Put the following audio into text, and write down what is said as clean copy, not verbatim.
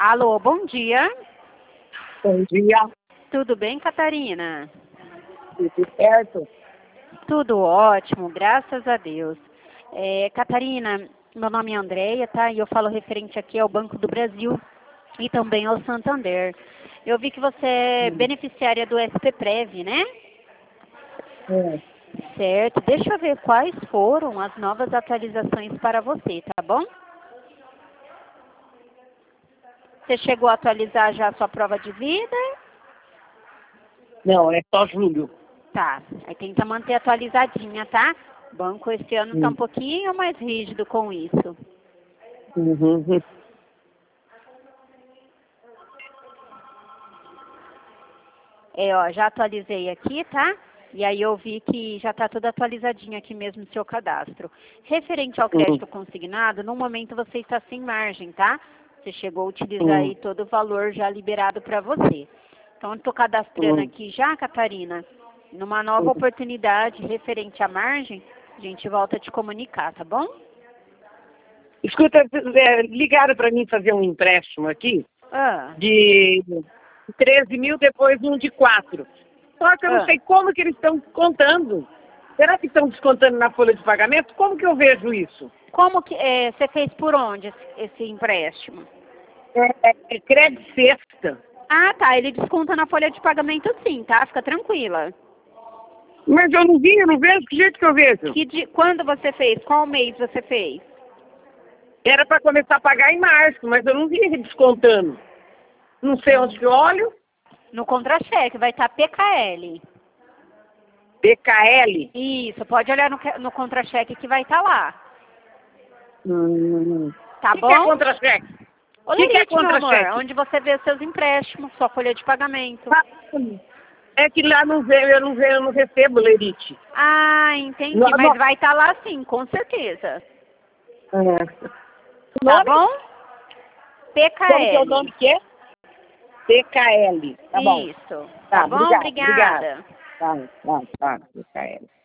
Alô, bom dia. Bom dia, Tudo bem, Catarina? tudo certo? Tudo ótimo, graças a Deus. Catarina, meu nome é Andréia, tá? E eu falo referente aqui ao Banco do Brasil e também ao Santander. Eu vi que você é beneficiária do SPPrev, né? É. Certo. Deixa eu ver quais foram as novas atualizações para você, tá bom? Você chegou a atualizar já a sua prova de vida? Não, é só julho. Tá. Aí tenta manter atualizadinha, tá? O banco esse ano tá um pouquinho mais rígido com isso. Uhum. Já atualizei aqui, tá? E aí eu vi que já está tudo atualizadinho aqui mesmo no seu cadastro. Referente ao crédito consignado, no momento você está sem margem, tá? Você chegou a utilizar aí todo o valor já liberado para você. Então, eu estou cadastrando aqui já, Catarina. Numa nova oportunidade referente à margem, a gente volta a te comunicar, tá bom? Escuta, ligaram para mim fazer um empréstimo aqui Ah, de 13 mil, depois um de 4. Só que eu não sei como que eles estão descontando. Será que estão descontando na folha de pagamento? Como que eu vejo isso? como que você fez por onde esse empréstimo? É crédito sexta. Ah, tá. Ele desconta na folha de pagamento sim, tá? Fica tranquila. Mas eu não vejo, que jeito que eu vejo? Quando você fez? Qual mês você fez? Era para começar a pagar em março, mas eu não vi ele descontando. Não sei onde que eu olho. No contra-cheque, vai estar PKL. BKL. Isso, pode olhar no contra-cheque que vai estar lá. Tá O que é bom? contra-cheque? Ô, Que é Lerite, meu amor, contra-cheque? onde você vê seus empréstimos, sua folha de pagamento. É que lá não veio, eu não recebo lerite. Ah, entendi, mas vai estar lá sim, com certeza. Tá bom? Como que é o PKL. nome que é? BKL. Tá bom. Isso. Tá Tá, bom? obrigada. Obrigada. Tá, BKL.